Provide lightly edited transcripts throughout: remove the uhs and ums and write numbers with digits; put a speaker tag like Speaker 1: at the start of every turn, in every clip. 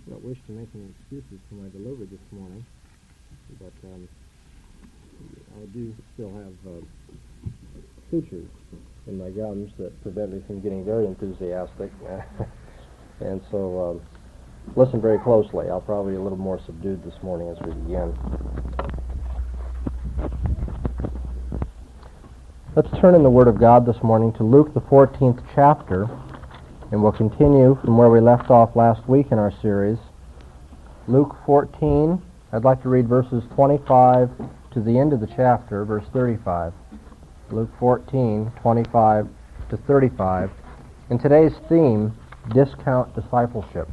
Speaker 1: don't wish to make any excuses for my delivery this morning, but I do still have sutures in my gums that prevent me from getting very enthusiastic. And so listen very closely. I'll probably be a little more subdued this morning as we begin. Let's turn in the Word of God this morning to Luke, the 14th chapter, and we'll continue from where we left off last week in our series. Luke 14, I'd like to read verses 25 to the end of the chapter, verse 35. Luke 14, 25 to 35. And today's theme, discount discipleship.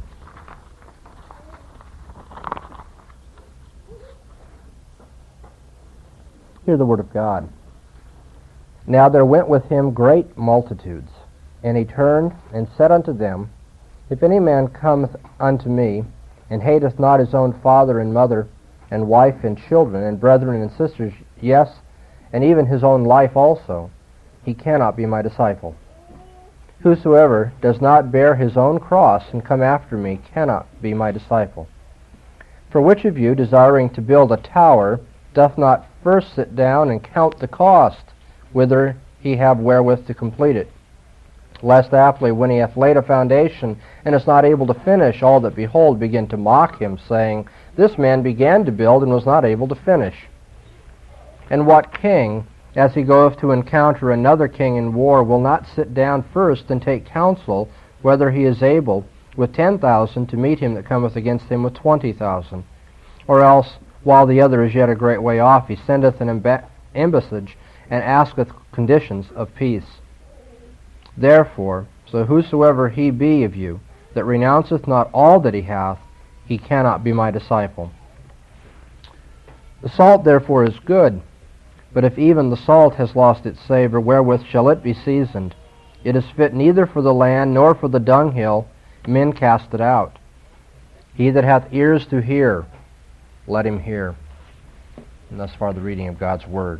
Speaker 1: Hear the Word of God. Now there went with him great multitudes, and he turned and said unto them, If any man cometh unto me, and hateth not his own father and mother, and wife and children, and brethren and sisters, yes, and even his own life also, he cannot be my disciple. Whosoever does not bear his own cross and come after me cannot be my disciple. For which of you, desiring to build a tower, doth not first sit down and count the cost, whither he have wherewith to complete it? Lest haply, when he hath laid a foundation, and is not able to finish, all that behold begin to mock him, saying, This man began to build, and was not able to finish. And what king, as he goeth to encounter another king in war, will not sit down first and take counsel, whether he is able with 10,000 to meet him that cometh against him with 20,000? Or else, while the other is yet a great way off, he sendeth an embassage, and asketh conditions of peace. Therefore, so whosoever he be of you, that renounceth not all that he hath, he cannot be my disciple. The salt therefore is good, but if even the salt has lost its savour, wherewith shall it be seasoned? It is fit neither for the land nor for the dunghill, men cast it out. He that hath ears to hear, let him hear. And thus far the reading of God's Word.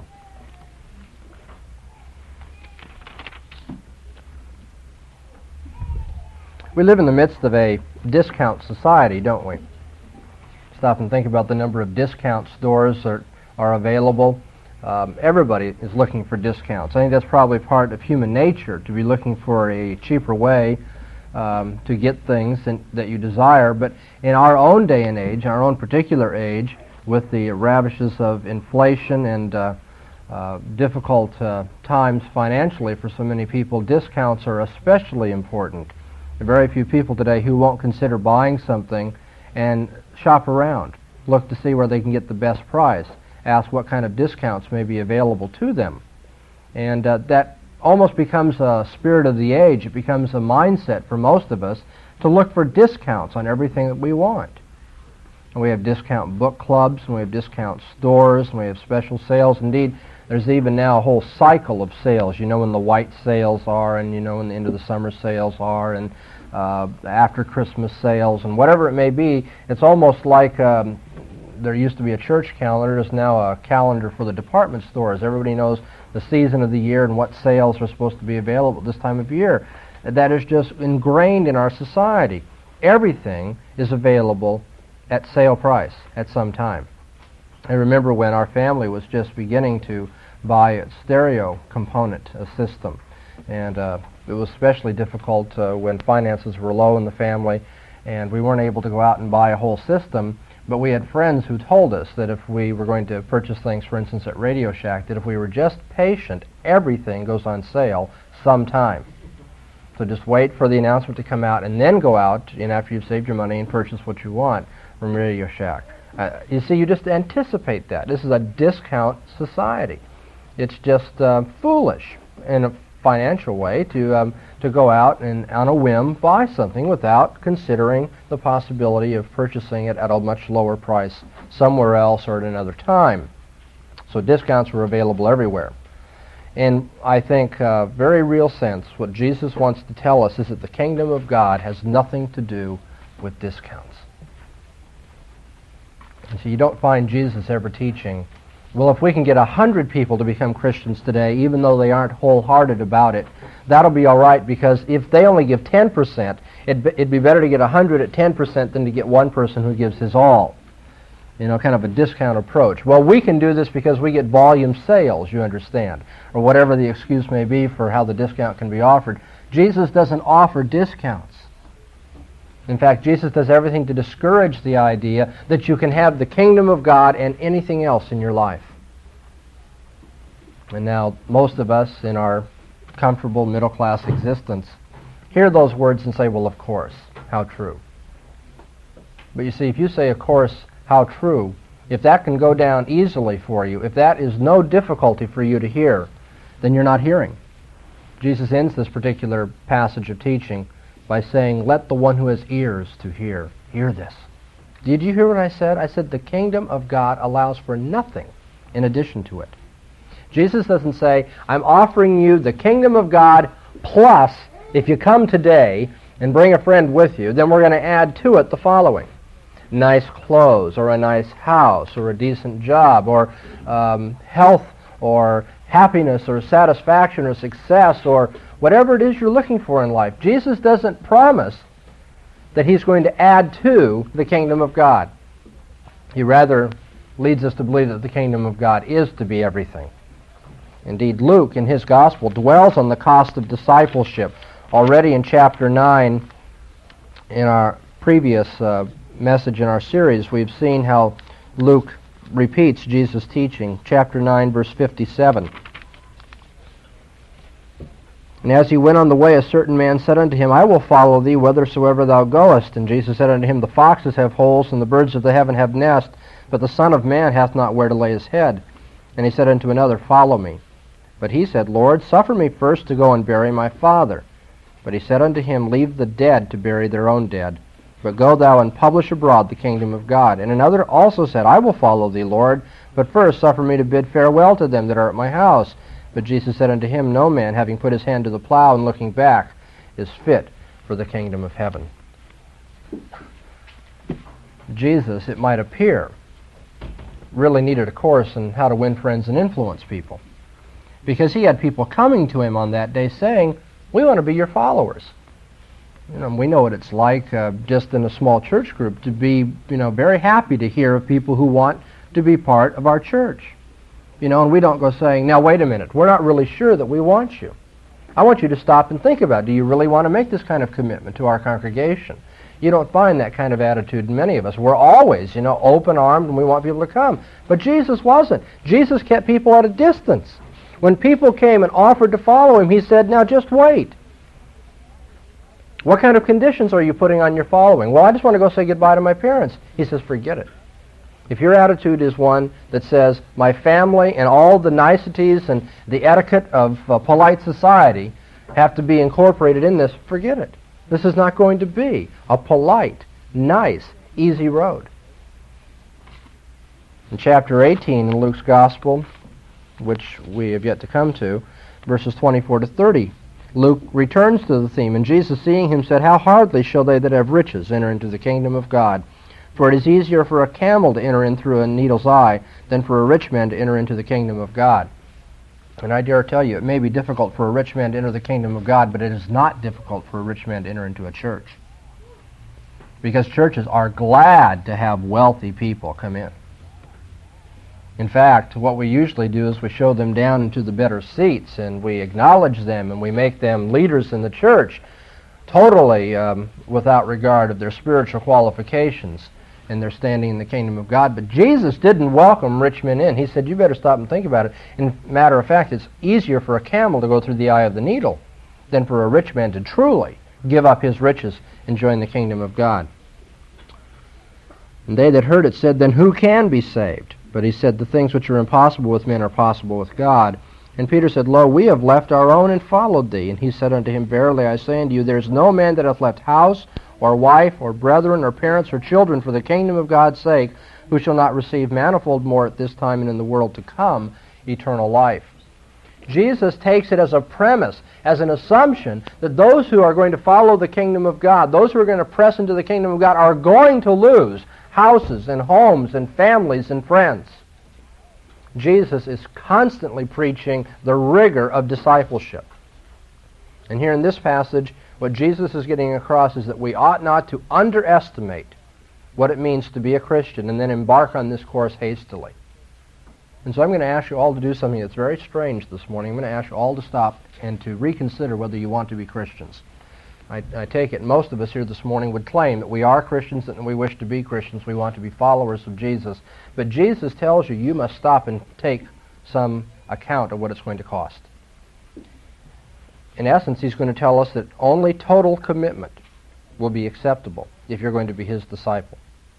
Speaker 1: We live in the midst of a discount society, don't we? Stop and think about the number of discount stores that are available. Everybody is looking for discounts. I think that's probably part of human nature, to be looking for a cheaper way to get things that you desire. But in our own day and age, our own particular age, with the ravages of inflation and difficult times financially for so many people, discounts are especially important. There are very few people today who won't consider buying something and shop around, look to see where they can get the best price, ask what kind of discounts may be available to them. And that almost becomes a spirit of the age. It becomes a mindset for most of us to look for discounts on everything that we want. And we have discount book clubs, and we have discount stores, and we have special sales. Indeed, there's even now a whole cycle of sales. You know when the white sales are, and you know when the end of the summer sales are, and after Christmas sales, and whatever it may be. It's almost like there used to be a church calendar. There's now a calendar for the department stores. Everybody knows the season of the year and what sales are supposed to be available at this time of year. That is just ingrained in our society. Everything is available at sale price at some time. I remember when our family was just beginning to buy a stereo component system, and it was especially difficult when finances were low in the family, and we weren't able to go out and buy a whole system. But we had friends who told us that if we were going to purchase things, for instance, at Radio Shack, that if we were just patient, everything goes on sale sometime. So just wait for the announcement to come out and then go out, and after you've saved your money, and purchase what you want from Radio Shack. You see, you just anticipate that. This is a discount society. It's just foolish in a financial way to go out and on a whim buy something without considering the possibility of purchasing it at a much lower price somewhere else or at another time. So discounts were available everywhere. In, I think, very real sense, what Jesus wants to tell us is that the kingdom of God has nothing to do with discounts. And so you don't find Jesus ever teaching, well, if we can get 100 people to become Christians today, even though they aren't wholehearted about it, that'll be all right, because if they only give 10%, It'd be better to get 100 at 10% than to get one person who gives his all. Kind of a discount approach. Well, we can do this because we get volume sales, you understand, or whatever the excuse may be for how the discount can be offered. Jesus doesn't offer discounts. In fact, Jesus does everything to discourage the idea that you can have the kingdom of God and anything else in your life. And now, most of us in our comfortable middle-class existence hear those words and say, well, of course, how true. But you see, if you say, of course, how true, if that can go down easily for you, if that is no difficulty for you to hear, then you're not hearing. Jesus ends this particular passage of teaching by saying, let the one who has ears to hear this. Did you hear what I said? I said the kingdom of God allows for nothing in addition to it. Jesus doesn't say, I'm offering you the kingdom of God plus, if you come today and bring a friend with you, then we're going to add to it the following. Nice clothes, or a nice house, or a decent job, or health, or happiness, or satisfaction, or success, or whatever it is you're looking for in life. Jesus doesn't promise that he's going to add to the kingdom of God. He rather leads us to believe that the kingdom of God is to be everything. Indeed, Luke, in his gospel, dwells on the cost of discipleship. Already in chapter 9, in our previous message in our series, we've seen how Luke repeats Jesus' teaching. Chapter 9, verse 57. And as he went on the way, a certain man said unto him, I will follow thee whithersoever thou goest. And Jesus said unto him, the foxes have holes, and the birds of the heaven have nests, but the Son of Man hath not where to lay his head. And he said unto another, Follow me. But he said, Lord, suffer me first to go and bury my father. But he said unto him, Leave the dead to bury their own dead. But go thou and publish abroad the kingdom of God. And another also said, I will follow thee, Lord, but first suffer me to bid farewell to them that are at my house. But Jesus said unto him, No man, having put his hand to the plow and looking back, is fit for the kingdom of heaven. Jesus, it might appear, really needed a course in how to win friends and influence people, because he had people coming to him on that day saying, we want to be your followers. We know what it's like just in a small church group to be, very happy to hear of people who want to be part of our church. And we don't go saying, now wait a minute, we're not really sure that we want you. I want you to stop and think about, do you really want to make this kind of commitment to our congregation? You don't find that kind of attitude in many of us. We're always, open-armed and we want people to come. But Jesus wasn't. Jesus kept people at a distance. When people came and offered to follow him, he said, now just wait. What kind of conditions are you putting on your following? Well, I just want to go say goodbye to my parents. He says, forget it. If your attitude is one that says, my family and all the niceties and the etiquette of polite society have to be incorporated in this, forget it. This is not going to be a polite, nice, easy road. In chapter 18 in Luke's Gospel, which we have yet to come to, verses 24 to 30, Luke returns to the theme, and Jesus, seeing him, said, How hardly shall they that have riches enter into the kingdom of God? For it is easier for a camel to enter in through a needle's eye than for a rich man to enter into the kingdom of God. And I dare tell you, it may be difficult for a rich man to enter the kingdom of God, but it is not difficult for a rich man to enter into a church. Because churches are glad to have wealthy people come in. In fact, what we usually do is we show them down into the better seats, and we acknowledge them, and we make them leaders in the church, totally without regard of their spiritual qualifications and their standing in the kingdom of God. But Jesus didn't welcome rich men in. He said, you better stop and think about it. In matter of fact, it's easier for a camel to go through the eye of the needle than for a rich man to truly give up his riches and join the kingdom of God. And they that heard it said, Then who can be saved? But he said, The things which are impossible with men are possible with God. And Peter said, Lo, we have left our own and followed thee. And he said unto him, Verily I say unto you, there is no man that hath left house, or wife, or brethren, or parents, or children, for the kingdom of God's sake, who shall not receive manifold more at this time and in the world to come eternal life. Jesus takes it as a premise, as an assumption, that those who are going to follow the kingdom of God, those who are going to press into the kingdom of God, are going to lose houses and homes and families and friends. Jesus is constantly preaching the rigor of discipleship. And here in this passage, What Jesus is getting across is that we ought not to underestimate what it means to be a Christian and then embark on this course hastily. And so I'm going to ask you all to do something that's very strange this morning. I'm going to ask you all to stop and to reconsider whether you want to be Christians. I take it most of us here this morning would claim that we are Christians and we wish to be Christians. We want to be followers of Jesus. But Jesus tells you you must stop and take some account of what it's going to cost. In essence, he's going to tell us that only total commitment will be acceptable if you're going to be his disciple.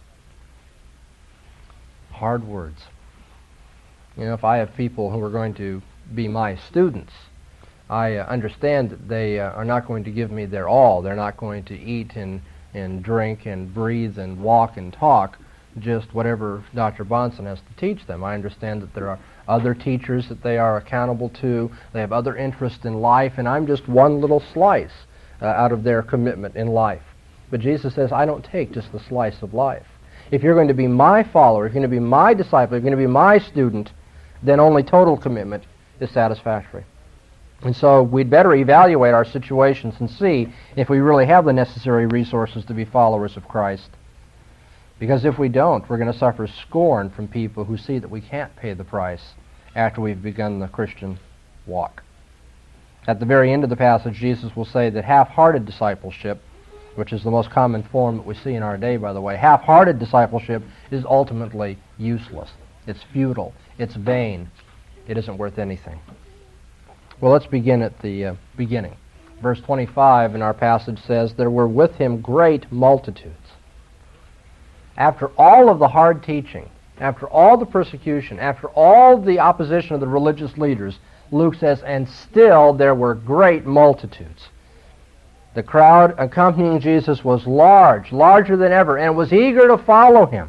Speaker 1: Hard words. You know, if I have people who are going to be my students, I understand that they are not going to give me their all. They're not going to eat and drink and breathe and walk and talk just whatever Dr. Bahnsen has to teach them. I understand that there are other teachers that they are accountable to. They have other interests in life, and I'm just one little slice out of their commitment in life. But Jesus says, I don't take just the slice of life. If you're going to be my follower, if you're going to be my disciple, if you're going to be my student, then only total commitment is satisfactory. And so we'd better evaluate our situations and see if we really have the necessary resources to be followers of Christ. Because if we don't, we're going to suffer scorn from people who see that we can't pay the price after we've begun the Christian walk. At the very end of the passage, Jesus will say that half-hearted discipleship, which is the most common form that we see in our day, by the way, half-hearted discipleship is ultimately useless. It's futile. It's vain. It isn't worth anything. Well, let's begin at the beginning. Verse 25 in our passage says, there were with him great multitudes. After all of the hard teaching, after all the persecution, after all the opposition of the religious leaders, Luke says, and still there were great multitudes. The crowd accompanying Jesus was large, larger than ever, and was eager to follow him.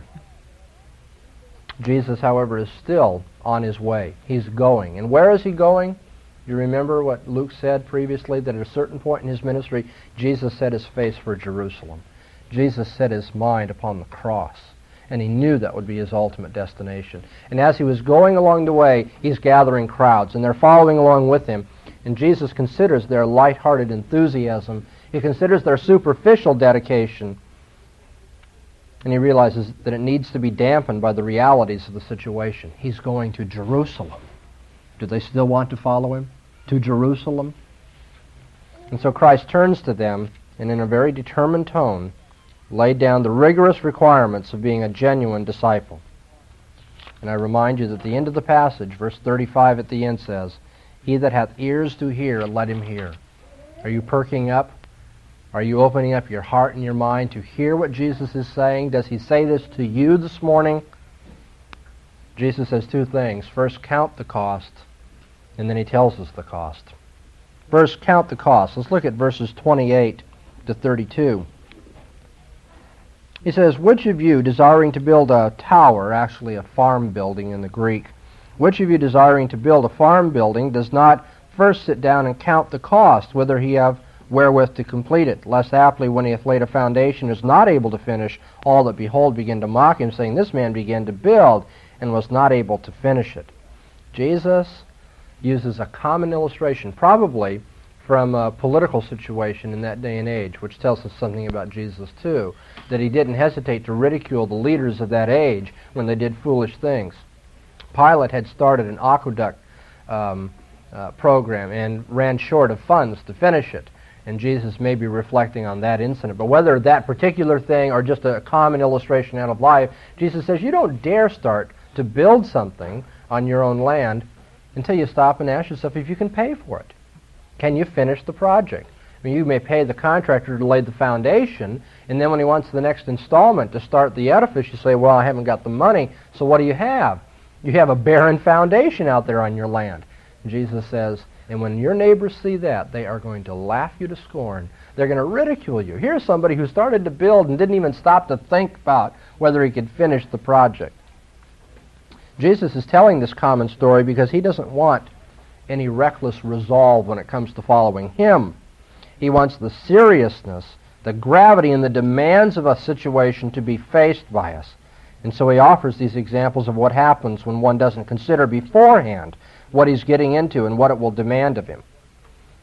Speaker 1: Jesus, however, is still on his way. He's going. And where is he going? You remember what Luke said previously, that at a certain point in his ministry, Jesus set his face for Jerusalem. Jesus set his mind upon the cross, and he knew that would be his ultimate destination. And as he was going along the way, he's gathering crowds, and they're following along with him. And Jesus considers their light-hearted enthusiasm. He considers their superficial dedication, and he realizes that it needs to be dampened by the realities of the situation. He's going to Jerusalem. Do they still want to follow him? To Jerusalem? And so Christ turns to them, and in a very determined tone, laid down the rigorous requirements of being a genuine disciple. And I remind you that at the end of the passage, verse 35 at the end says, he that hath ears to hear, let him hear. Are you perking up? Are you opening up your heart and your mind to hear what Jesus is saying? Does he say this to you this morning? Jesus says two things. First, count the cost, and then he tells us the cost. First, count the cost. Let's look at verses 28 to 32. He says, which of you desiring to build a tower, actually a farm building in the Greek, which of you desiring to build a farm building does not first sit down and count the cost, whether he have wherewith to complete it, lest haply when he hath laid a foundation is not able to finish, all that behold begin to mock him, saying, this man began to build and was not able to finish it. Jesus uses a common illustration, probably from a political situation in that day and age, which tells us something about Jesus too, that he didn't hesitate to ridicule the leaders of that age when they did foolish things. Pilate had started an aqueduct program and ran short of funds to finish it, and Jesus may be reflecting on that incident. But whether that particular thing or just a common illustration out of life, Jesus says you don't dare start to build something on your own land until you stop and ask yourself if you can pay for it. Can you finish the project? I mean, you may pay the contractor to lay the foundation, and then when he wants the next installment to start the edifice, you say, well, I haven't got the money, so what do you have? You have a barren foundation out there on your land. And Jesus says, and when your neighbors see that, they are going to laugh you to scorn. They're going to ridicule you. Here's somebody who started to build and didn't even stop to think about whether he could finish the project. Jesus is telling this common story because he doesn't want any reckless resolve when it comes to following him. He wants the seriousness, the gravity, and the demands of a situation to be faced by us. And so he offers these examples of what happens when one doesn't consider beforehand what he's getting into and what it will demand of him.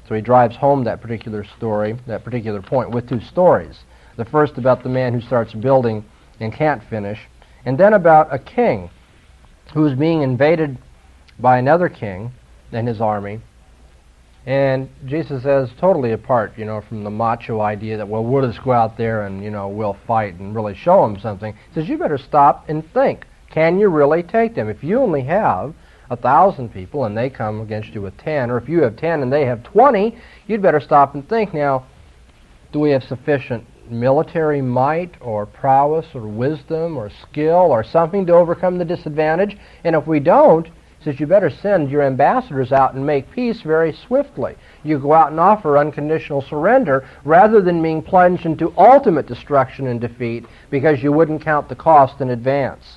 Speaker 1: So he drives home that particular story, that particular point, with two stories. The first about the man who starts building and can't finish, and then about a king who is being invaded by another king and his army. And Jesus says, totally apart, from the macho idea that, well, we'll just go out there and, we'll fight and really show them something. He says, you better stop and think. Can you really take them? If you only have 1,000 people and they come against you with 10, or if you have 10 and they have 20, you'd better stop and think. Now, do we have sufficient military might or prowess or wisdom or skill or something to overcome the disadvantage? And if we don't, he says you better send your ambassadors out and make peace very swiftly. You go out and offer unconditional surrender rather than being plunged into ultimate destruction and defeat because you wouldn't count the cost in advance.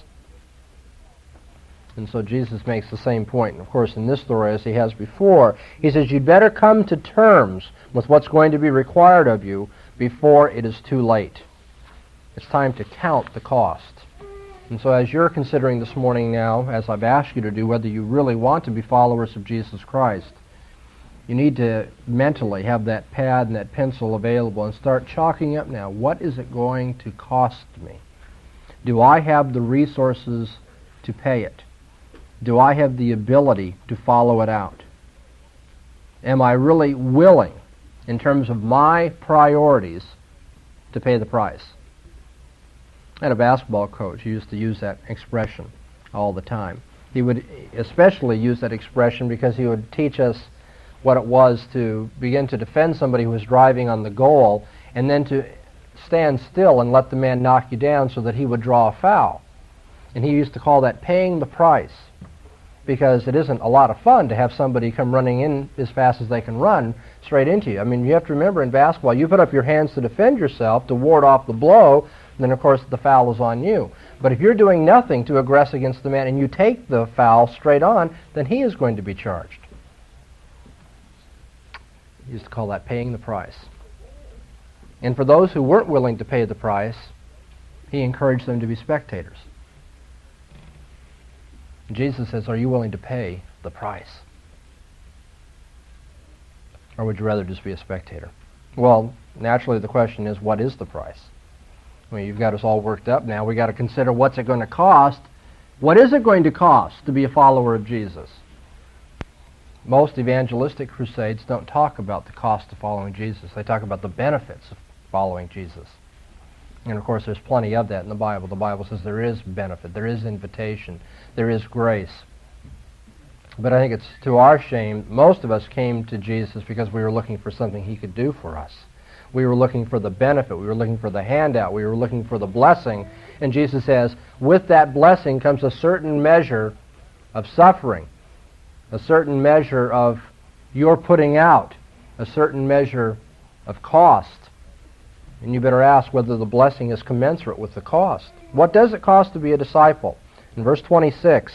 Speaker 1: And so Jesus makes the same point, and of course in this story as he has before. He says you'd better come to terms with what's going to be required of you before it is too late. It's time to count the cost. And so as you're considering this morning now, as I've asked you to do, whether you really want to be followers of Jesus Christ, you need to mentally have that pad and that pencil available and start chalking up now. What is it going to cost me? Do I have the resources to pay it? Do I have the ability to follow it out? Am I really willing, in terms of my priorities, to pay the price? I had a basketball coach who used to use that expression all the time. He would especially use that expression because he would teach us what it was to begin to defend somebody who was driving on the goal and then to stand still and let the man knock you down so that he would draw a foul. And he used to call that paying the price, because it isn't a lot of fun to have somebody come running in as fast as they can run straight into you. I mean, you have to remember in basketball, you put up your hands to defend yourself, to ward off the blow, then of course the foul is on you. But if you're doing nothing to aggress against the man and you take the foul straight on, then he is going to be charged. He used to call that paying the price. And for those who weren't willing to pay the price, he encouraged them to be spectators. Jesus says, are you willing to pay the price? Or would you rather just be a spectator? Well, naturally the question is, what is the price? I mean, you've got us all worked up now. We've got to consider what's it going to cost. What is it going to cost to be a follower of Jesus? Most evangelistic crusades don't talk about the cost of following Jesus. They talk about the benefits of following Jesus. And of course, there's plenty of that in the Bible. The Bible says there is benefit, there is invitation, there is grace. But I think it's to our shame, most of us came to Jesus because we were looking for something he could do for us. We were looking for the benefit, we were looking for the handout, we were looking for the blessing. And Jesus says, with that blessing comes a certain measure of suffering, a certain measure of your putting out, a certain measure of cost. And you better ask whether the blessing is commensurate with the cost. What does it cost to be a disciple? In verse 26,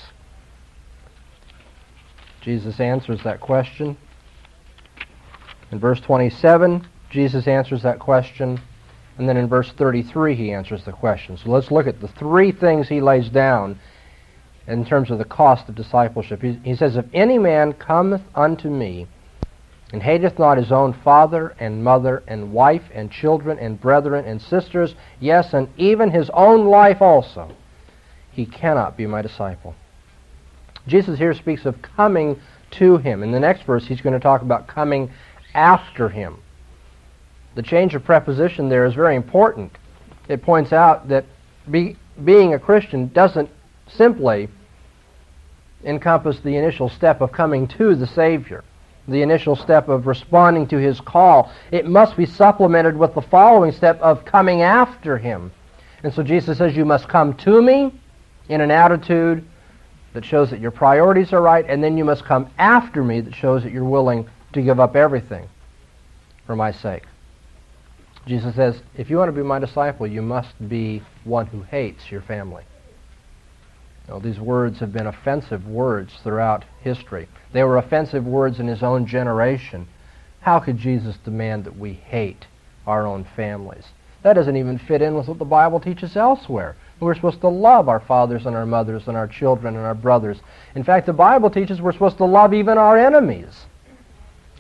Speaker 1: Jesus answers that question. In verse 27, Jesus answers that question. And then in verse 33, he answers the question. So let's look at the three things he lays down in terms of the cost of discipleship. He says, if any man cometh unto me, and hateth not his own father and mother and wife and children and brethren and sisters, yes, and even his own life also, he cannot be my disciple. Jesus here speaks of coming to him. In the next verse, he's going to talk about coming after him. The change of preposition there is very important. It points out that being a Christian doesn't simply encompass the initial step of coming to the Savior, the initial step of responding to his call. It must be supplemented with the following step of coming after him. And so Jesus says, you must come to me in an attitude that shows that your priorities are right, and then you must come after me that shows that you're willing to give up everything for my sake. Jesus says, if you want to be my disciple, you must be one who hates your family. You know, these words have been offensive words throughout history. They were offensive words in his own generation. How could Jesus demand that we hate our own families? That doesn't even fit in with what the Bible teaches elsewhere. We're supposed to love our fathers and our mothers and our children and our brothers. In fact, the Bible teaches we're supposed to love even our enemies.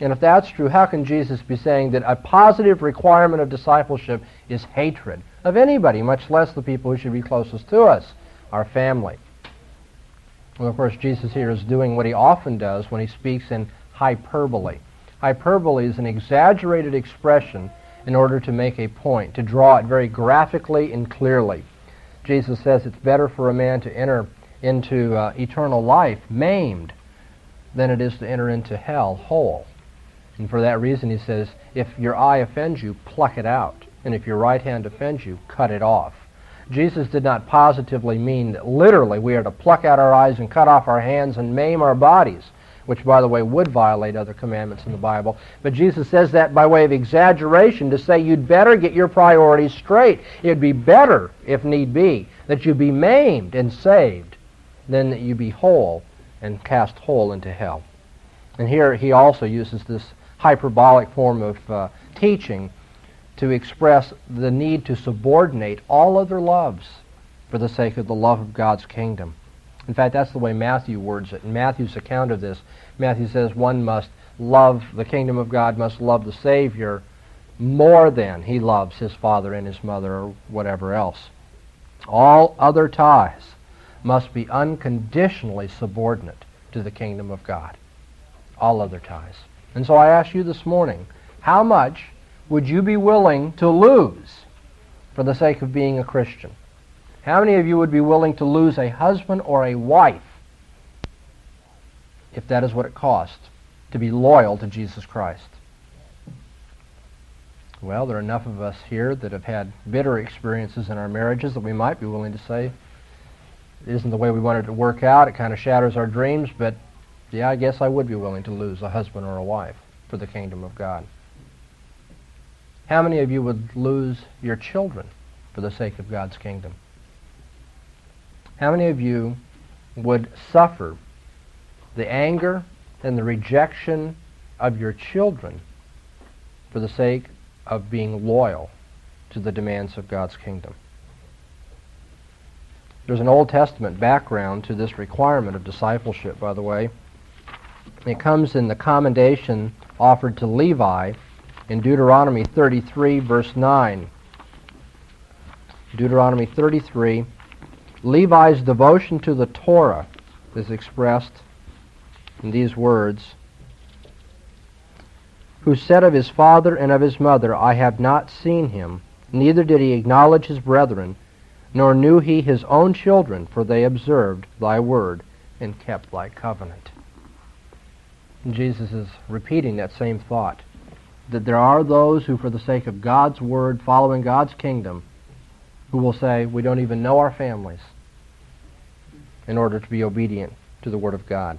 Speaker 1: And if that's true, how can Jesus be saying that a positive requirement of discipleship is hatred of anybody, much less the people who should be closest to us, our family? Well, of course, Jesus here is doing what he often does when he speaks in hyperbole. Hyperbole is an exaggerated expression in order to make a point, to draw it very graphically and clearly. Jesus says it's better for a man to enter into eternal life maimed than it is to enter into hell whole. And for that reason, he says, if your eye offends you, pluck it out. And if your right hand offends you, cut it off. Jesus did not positively mean that literally we are to pluck out our eyes and cut off our hands and maim our bodies, which, by the way, would violate other commandments in the Bible. But Jesus says that by way of exaggeration to say you'd better get your priorities straight. It'd be better, if need be, that you be maimed and saved than that you be whole and cast whole into hell. And here he also uses this hyperbolic form of teaching to express the need to subordinate all other loves for the sake of the love of God's kingdom. In fact, that's the way Matthew words it. In Matthew's account of this, Matthew says one must love the kingdom of God, must love the Savior more than he loves his father and his mother or whatever else. All other ties must be unconditionally subordinate to the kingdom of God. All other ties. And so I ask you this morning, how much would you be willing to lose for the sake of being a Christian? How many of you would be willing to lose a husband or a wife if that is what it costs to be loyal to Jesus Christ? Well, there are enough of us here that have had bitter experiences in our marriages that we might be willing to say, it isn't the way we wanted it to work out, it kind of shatters our dreams, but yeah, I guess I would be willing to lose a husband or a wife for the kingdom of God. How many of you would lose your children for the sake of God's kingdom? How many of you would suffer the anger and the rejection of your children for the sake of being loyal to the demands of God's kingdom? There's an Old Testament background to this requirement of discipleship, by the way. It comes in the commendation offered to Levi in Deuteronomy 33, verse 9. Deuteronomy 33, Levi's devotion to the Torah is expressed in these words, who said of his father and of his mother, I have not seen him, neither did he acknowledge his brethren, nor knew he his own children, for they observed thy word and kept thy covenant. And Jesus is repeating that same thought, that there are those who, for the sake of God's word, following God's kingdom, who will say, we don't even know our families, in order to be obedient to the word of God.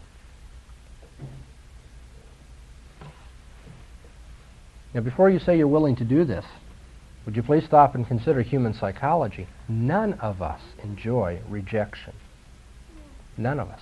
Speaker 1: Now, before you say you're willing to do this, would you please stop and consider human psychology? None of us enjoy rejection. None of us.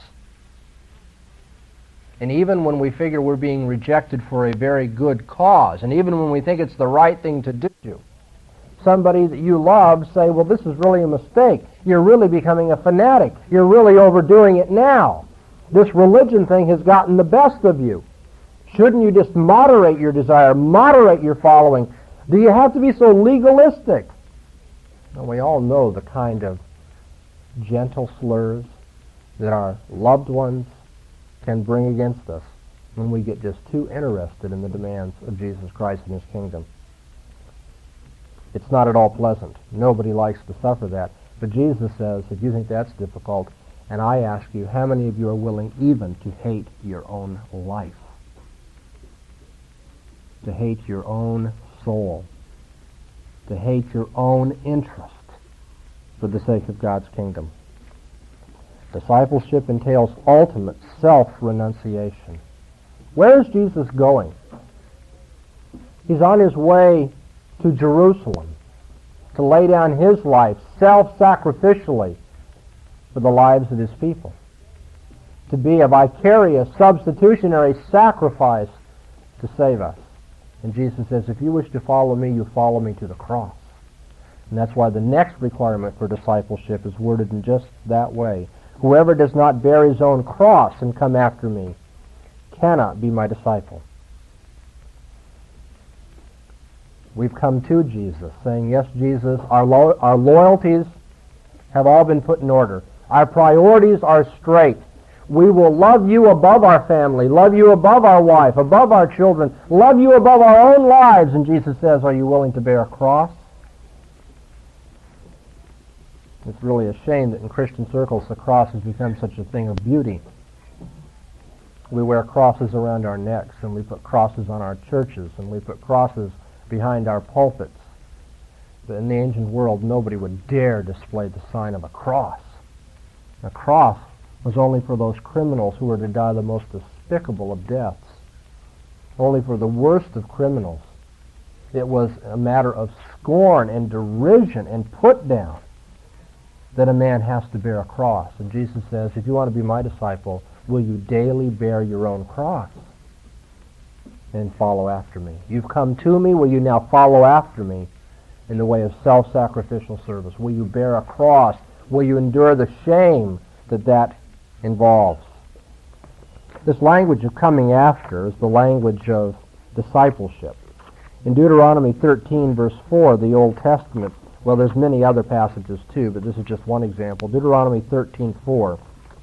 Speaker 1: And even when we figure we're being rejected for a very good cause, and even when we think it's the right thing to do, somebody that you love say, well, this is really a mistake. You're really becoming a fanatic. You're really overdoing it now. This religion thing has gotten the best of you. Shouldn't you just moderate your desire, moderate your following? Do you have to be so legalistic? And we all know the kind of gentle slurs that our loved ones can bring against us when we get just too interested in the demands of Jesus Christ and his kingdom. It's not at all pleasant. Nobody likes to suffer that. But Jesus says, if you think that's difficult, and I ask you, how many of you are willing even to hate your own life? To hate your own soul? To hate your own interest for the sake of God's kingdom? Discipleship entails ultimate self-renunciation. Where is Jesus going? He's on his way to Jerusalem to lay down his life self-sacrificially for the lives of his people. To be a vicarious, substitutionary sacrifice to save us. And Jesus says, if you wish to follow me, you follow me to the cross. And that's why the next requirement for discipleship is worded in just that way. Whoever does not bear his own cross and come after me cannot be my disciple. We've come to Jesus, saying, yes, Jesus, our loyalties have all been put in order. Our priorities are straight. We will love you above our family, love you above our wife, above our children, love you above our own lives. And Jesus says, are you willing to bear a cross? It's really a shame that in Christian circles the cross has become such a thing of beauty. We wear crosses around our necks, and we put crosses on our churches, and we put crosses behind our pulpits. But in the ancient world, nobody would dare display the sign of a cross. A cross was only for those criminals who were to die the most despicable of deaths, only for the worst of criminals. It was a matter of scorn and derision and put down that a man has to bear a cross. And Jesus says, if you want to be my disciple, will you daily bear your own cross and follow after me? You've come to me, will you now follow after me in the way of self-sacrificial service? Will you bear a cross? Will you endure the shame that involves? This language of coming after is the language of discipleship. In Deuteronomy 13, verse 4, the Old Testament, well, there's many other passages too, but this is just one example. Deuteronomy 13:4.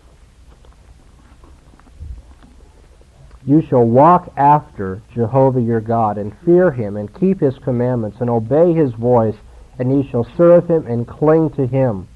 Speaker 1: You shall walk after Jehovah your God, and fear him, and keep his commandments, and obey his voice, and ye shall serve him and cling to him.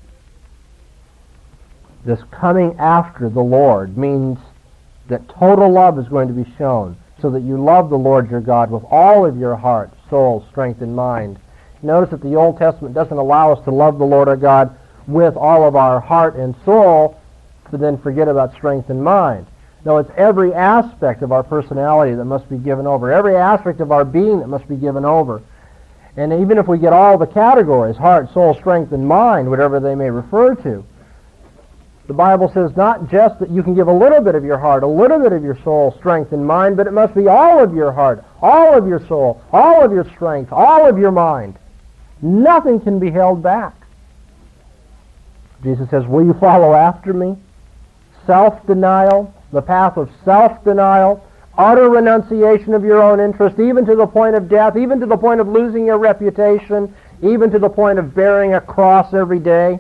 Speaker 1: This coming after the Lord means that total love is going to be shown, so that you love the Lord your God with all of your heart, soul, strength, and mind. Notice that the Old Testament doesn't allow us to love the Lord our God with all of our heart and soul, to then forget about strength and mind. No, it's every aspect of our personality that must be given over, every aspect of our being that must be given over. And even if we get all the categories, heart, soul, strength, and mind, whatever they may refer to, the Bible says not just that you can give a little bit of your heart, a little bit of your soul, strength, and mind, but it must be all of your heart, all of your soul, all of your strength, all of your mind. Nothing can be held back. Jesus says, will you follow after me? Self-denial, the path of self-denial, utter renunciation of your own interest, even to the point of death, even to the point of losing your reputation, even to the point of bearing a cross every day.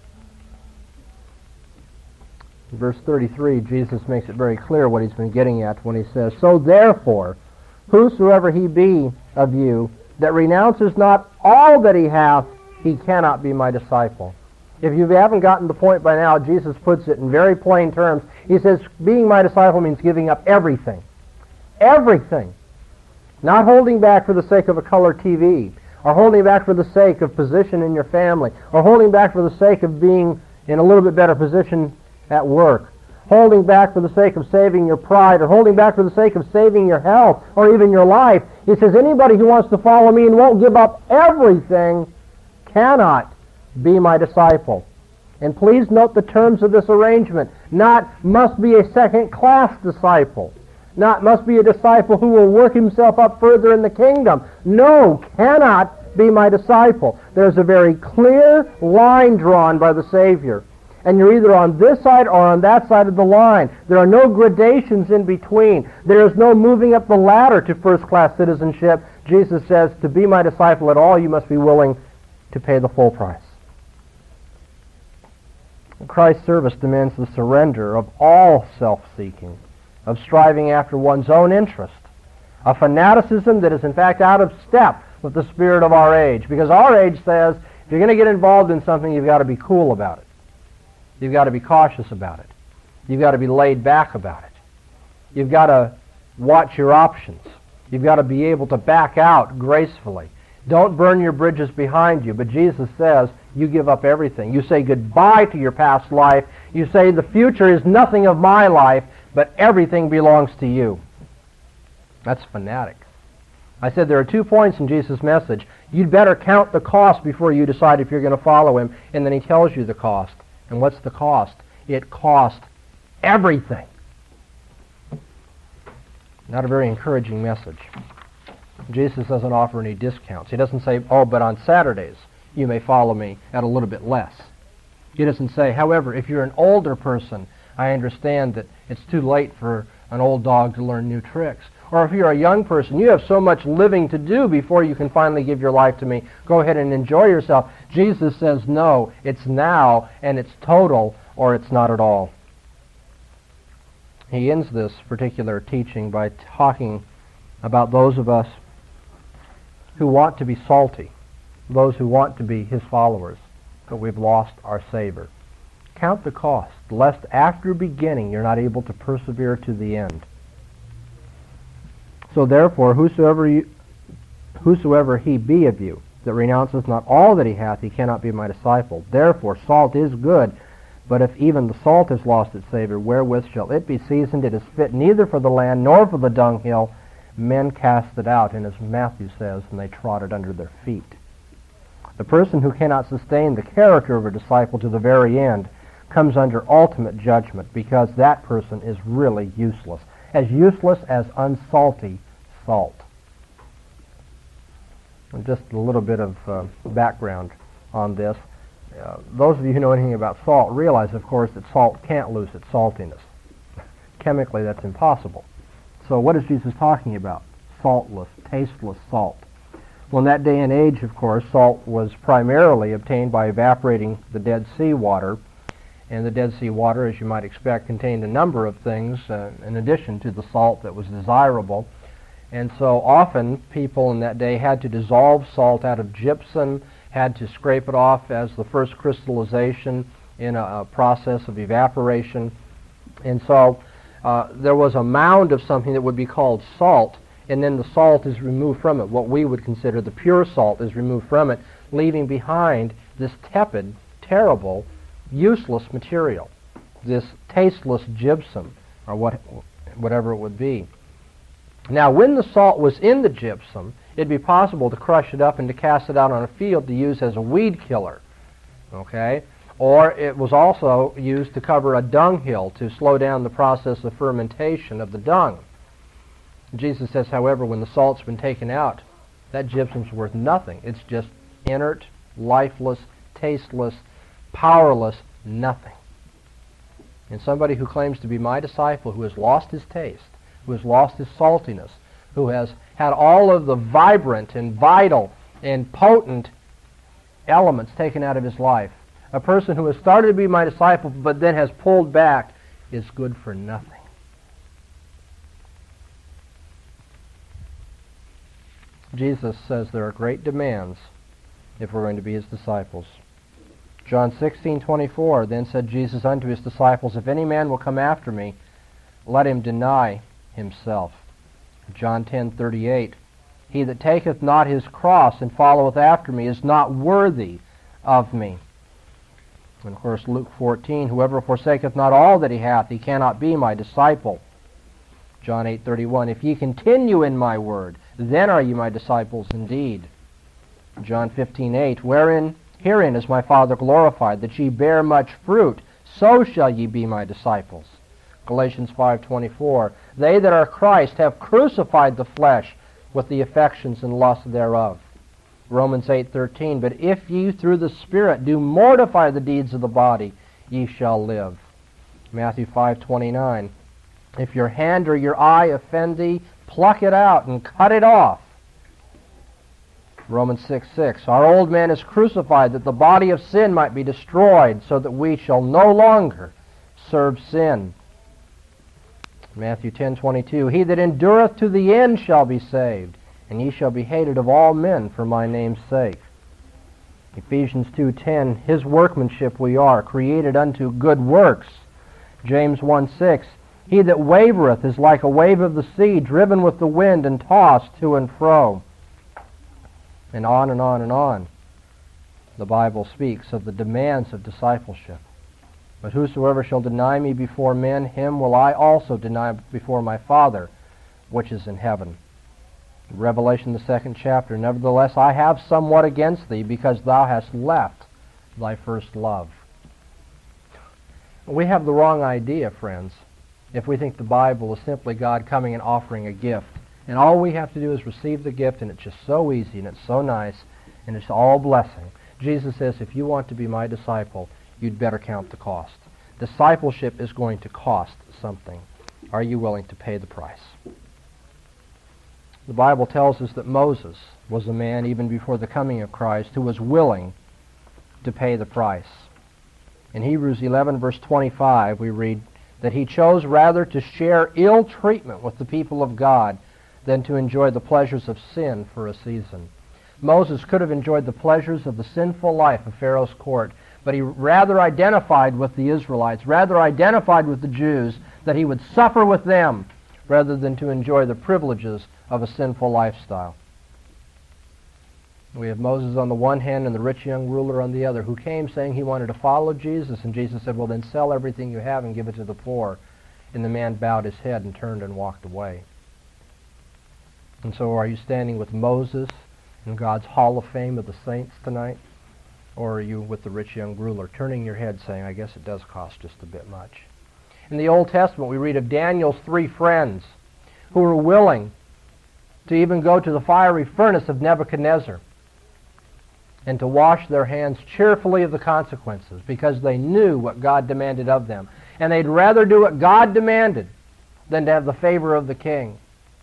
Speaker 1: In verse 33, Jesus makes it very clear what he's been getting at when he says, so therefore, whosoever he be of you that renounces not all that he hath, he cannot be my disciple. If you haven't gotten the point by now, Jesus puts it in very plain terms. He says, being my disciple means giving up everything. Everything. Not holding back for the sake of a color TV, or holding back for the sake of position in your family, or holding back for the sake of being in a little bit better position at work, holding back for the sake of saving your pride, or holding back for the sake of saving your health, or even your life. He says, anybody who wants to follow me and won't give up everything cannot be my disciple. And please note the terms of this arrangement. Not must be a second-class disciple. Not must be a disciple who will work himself up further in the kingdom. No, cannot be my disciple. There's a very clear line drawn by the Savior. And you're either on this side or on that side of the line. There are no gradations in between. There is no moving up the ladder to first-class citizenship. Jesus says, to be my disciple at all, you must be willing to pay the full price. Christ's service demands the surrender of all self-seeking, of striving after one's own interest, a fanaticism that is in fact out of step with the spirit of our age, because our age says if you're going to get involved in something, you've got to be cool about it. You've got to be cautious about it. You've got to be laid back about it. You've got to watch your options. You've got to be able to back out gracefully. Don't burn your bridges behind you. But Jesus says you give up everything. You say goodbye to your past life. You say the future is nothing of my life, but everything belongs to you. That's fanatic. I said there are 2 points in Jesus' message. You'd better count the cost before you decide if you're going to follow him. And then he tells you the cost. And what's the cost? It cost everything. Not a very encouraging message. Jesus doesn't offer any discounts. He doesn't say, oh, but on Saturdays you may follow me at a little bit less. He doesn't say, however, if you're an older person, I understand that it's too late for an old dog to learn new tricks. Or if you're a young person, you have so much living to do before you can finally give your life to me. Go ahead and enjoy yourself. Jesus says, no, it's now, and it's total, or it's not at all. He ends this particular teaching by talking about those of us who want to be salty, those who want to be his followers, but we've lost our savor. Count the cost, lest after beginning you're not able to persevere to the end. So therefore, whosoever he be of you, that renounceth not all that he hath, he cannot be my disciple. Therefore salt is good, but if even the salt has lost its savor, wherewith shall it be seasoned? It is fit neither for the land nor for the dunghill. Men cast it out, and as Matthew says, and they trod it under their feet. The person who cannot sustain the character of a disciple to the very end comes under ultimate judgment, because that person is really useless as unsalty salt. And just a little bit of background on this. Those of you who know anything about salt realize, of course, that salt can't lose its saltiness. Chemically, that's impossible. So what is Jesus talking about? Saltless, tasteless salt. Well, in that day and age, of course, salt was primarily obtained by evaporating the Dead Sea water. And the Dead Sea water, as you might expect, contained a number of things in addition to the salt that was desirable. And so often people in that day had to dissolve salt out of gypsum, had to scrape it off as the first crystallization in a process of evaporation. And so there was a mound of something that would be called salt, and then the salt is removed from it. What we would consider the pure salt is removed from it, leaving behind this tepid, terrible, useless material, this tasteless gypsum, or whatever it would be. Now, when the salt was in the gypsum, it'd be possible to crush it up and to cast it out on a field to use as a weed killer, okay? Or it was also used to cover a dunghill to slow down the process of fermentation of the dung. Jesus says, however, when the salt's been taken out, that gypsum's worth nothing. It's just inert, lifeless, tasteless, powerless, nothing. And somebody who claims to be my disciple, who has lost his taste, who has lost his saltiness, who has had all of the vibrant and vital and potent elements taken out of his life, a person who has started to be my disciple but then has pulled back, is good for nothing. Jesus says there are great demands if we're going to be his disciples. John 16:24, then said Jesus unto his disciples, if any man will come after me, let him deny himself. John 10:38, he that taketh not his cross and followeth after me is not worthy of me. And of course Luke 14, whoever forsaketh not all that he hath, he cannot be my disciple. John 8:31, if ye continue in my word, then are ye my disciples indeed. John 15:8, herein is my Father glorified, that ye bear much fruit, so shall ye be my disciples. Galatians 5:24, they that are Christ have crucified the flesh with the affections and lusts thereof. Romans 8:13, but if ye through the Spirit do mortify the deeds of the body, ye shall live. Matthew 5:29, if your hand or your eye offend thee, pluck it out and cut it off. Romans 6:6, our old man is crucified that the body of sin might be destroyed, so that we shall no longer serve sin. Matthew 10:22, he that endureth to the end shall be saved, and ye shall be hated of all men for my name's sake. Ephesians 2:10, his workmanship we are, created unto good works. James 1:6, he that wavereth is like a wave of the sea, driven with the wind and tossed to and fro. And on and on and on. The Bible speaks of the demands of discipleship. But whosoever shall deny me before men, him will I also deny before my Father, which is in heaven. Revelation, the 2nd chapter, nevertheless I have somewhat against thee, because thou hast left thy first love. We have the wrong idea, friends, if we think the Bible is simply God coming and offering a gift. And all we have to do is receive the gift, and it's just so easy, and it's so nice, and it's all blessing. Jesus says, if you want to be my disciple, you'd better count the cost. Discipleship is going to cost something. Are you willing to pay the price? The Bible tells us that Moses was a man, even before the coming of Christ, who was willing to pay the price. In Hebrews 11, verse 25, we read that he chose rather to share ill treatment with the people of God than to enjoy the pleasures of sin for a season. Moses could have enjoyed the pleasures of the sinful life of Pharaoh's court, but he rather identified with the Israelites, rather identified with the Jews, that he would suffer with them rather than to enjoy the privileges of a sinful lifestyle. We have Moses on the one hand and the rich young ruler on the other, who came saying he wanted to follow Jesus, and Jesus said, well, then sell everything you have and give it to the poor. And the man bowed his head and turned and walked away. And so are you standing with Moses in God's hall of fame of the saints tonight? Or are you with the rich young ruler, turning your head saying, I guess it does cost just a bit much? In the Old Testament, we read of Daniel's 3 friends who were willing to even go to the fiery furnace of Nebuchadnezzar and to wash their hands cheerfully of the consequences, because they knew what God demanded of them. And they'd rather do what God demanded than to have the favor of the king.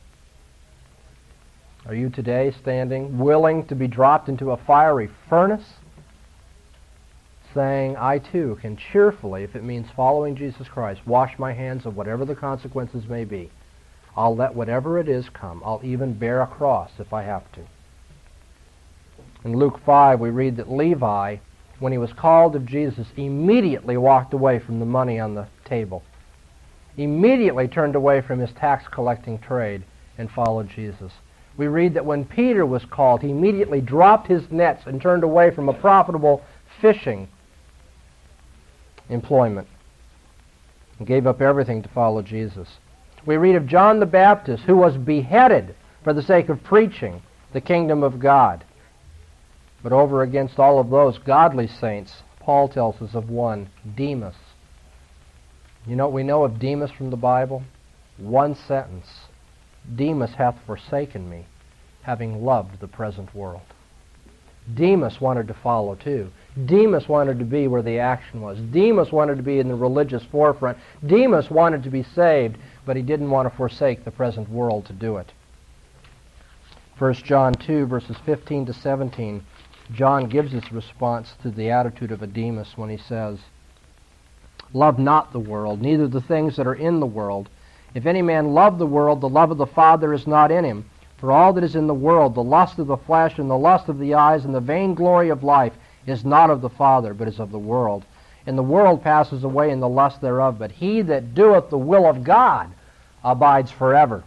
Speaker 1: Are you today standing willing to be dropped into a fiery furnace, saying, I too can cheerfully, if it means following Jesus Christ, wash my hands of whatever the consequences may be. I'll let whatever it is come. I'll even bear a cross if I have to. In Luke 5, we read that Levi, when he was called of Jesus, immediately walked away from the money on the table. Immediately turned away from his tax-collecting trade and followed Jesus. We read that when Peter was called, he immediately dropped his nets and turned away from a profitable fishing employment and gave up everything to follow Jesus. We read of John the Baptist, who was beheaded for the sake of preaching the kingdom of God. But over against all of those godly saints, Paul tells us of one, Demas. You know what we know of Demas from the Bible? One sentence. Demas hath forsaken me, having loved the present world. Demas wanted to follow too. Demas wanted to be where the action was. Demas wanted to be in the religious forefront. Demas wanted to be saved, but he didn't want to forsake the present world to do it. 1 John 2, verses 15 to 17, John gives his response to the attitude of a Demas when he says, Love not the world, neither the things that are in the world. If any man love the world, the love of the Father is not in him. For all that is in the world, the lust of the flesh and the lust of the eyes and the vainglory of life, is not of the Father, but is of the world. And the world passes away in the lust thereof, but he that doeth the will of God abides forever.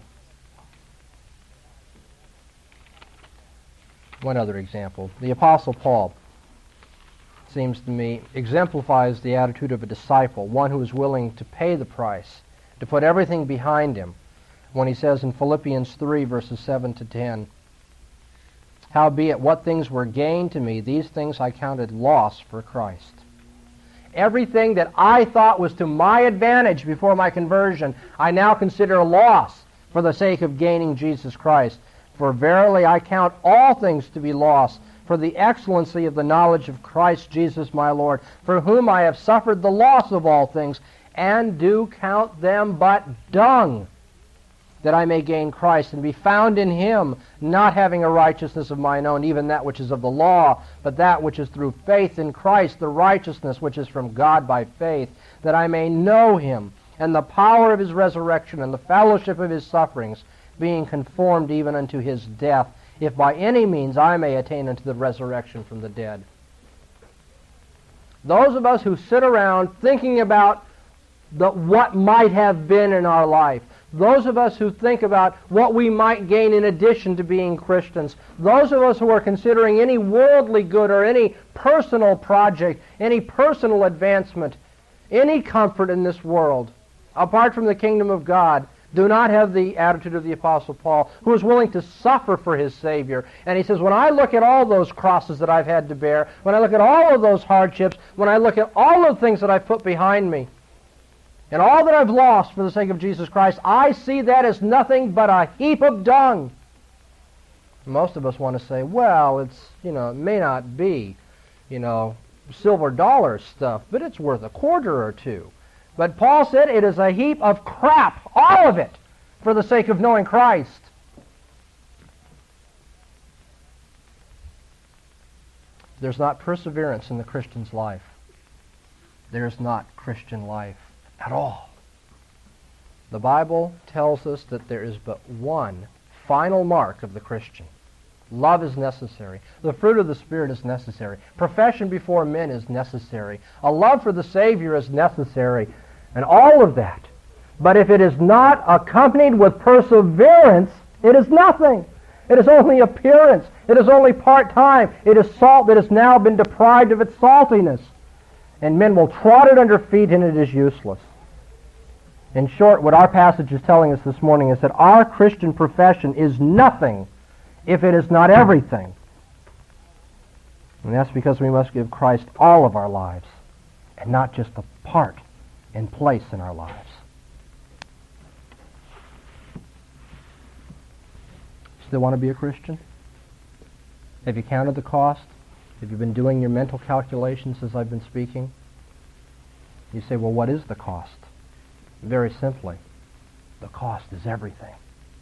Speaker 1: One other example. The Apostle Paul, seems to me, exemplifies the attitude of a disciple, one who is willing to pay the price, to put everything behind him, when he says in Philippians 3, verses 7 to 10, Howbeit, what things were gain to me, these things I counted loss for Christ. Everything that I thought was to my advantage before my conversion, I now consider a loss for the sake of gaining Jesus Christ. For verily I count all things to be loss for the excellency of the knowledge of Christ Jesus my Lord, for whom I have suffered the loss of all things, and do count them but dung, that I may gain Christ and be found in him, not having a righteousness of mine own, even that which is of the law, but that which is through faith in Christ, the righteousness which is from God by faith, that I may know him, and the power of his resurrection, and the fellowship of his sufferings, being conformed even unto his death, if by any means I may attain unto the resurrection from the dead. Those of us who sit around thinking about what might have been in our life, those of us who think about what we might gain in addition to being Christians, those of us who are considering any worldly good or any personal project, any personal advancement, any comfort in this world, apart from the kingdom of God, do not have the attitude of the Apostle Paul, who is willing to suffer for his Savior. And he says, when I look at all those crosses that I've had to bear, when I look at all of those hardships, when I look at all of the things that I've put behind me, and all that I've lost for the sake of Jesus Christ, I see that as nothing but a heap of dung. Most of us want to say, well, it may not be, silver dollar stuff, but it's worth a quarter or two. But Paul said it is a heap of crap, all of it, for the sake of knowing Christ. There's not perseverance in the Christian's life. There's not Christian life at all. The Bible tells us that there is but one final mark of the Christian. Love is necessary. The fruit of the Spirit is necessary. Profession before men is necessary. A love for the Savior is necessary. And all of that. But if it is not accompanied with perseverance, it is nothing. It is only appearance. It is only part-time. It is salt that has now been deprived of its saltiness. And men will trot it under feet, and it is useless. In short, what our passage is telling us this morning is that our Christian profession is nothing if it is not everything. And that's because we must give Christ all of our lives, and not just a part and place in our lives. Still want to be a Christian? Have you counted the cost? Have you been doing your mental calculations as I've been speaking? You say, well, what is the cost? Very simply, the cost is everything.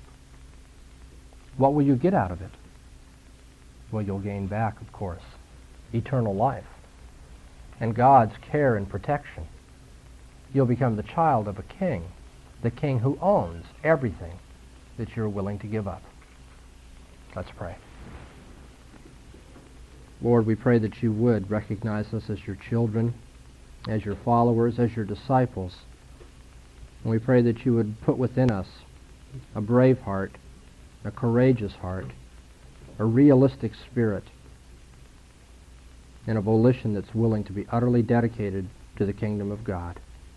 Speaker 1: What will you get out of it? Well, you'll gain back, of course, eternal life and God's care and protection. You'll become the child of a king, the king who owns everything that you're willing to give up. Let's pray. Lord, we pray that you would recognize us as your children, as your followers, as your disciples. And we pray that you would put within us a brave heart, a courageous heart, a realistic spirit, and a volition that's willing to be utterly dedicated to the kingdom of God.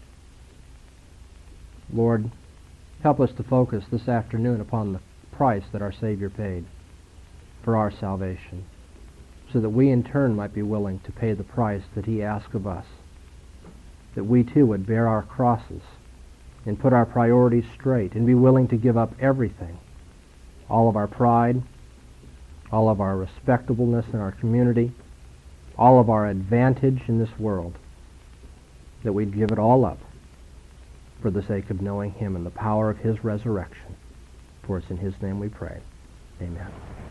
Speaker 1: Lord, help us to focus this afternoon upon the price that our Savior paid for our salvation, so that we in turn might be willing to pay the price that he asked of us, that we too would bear our crosses and put our priorities straight and be willing to give up everything, all of our pride, all of our respectableness in our community, all of our advantage in this world, that we'd give it all up for the sake of knowing him and the power of his resurrection. For it's in his name we pray. Amen.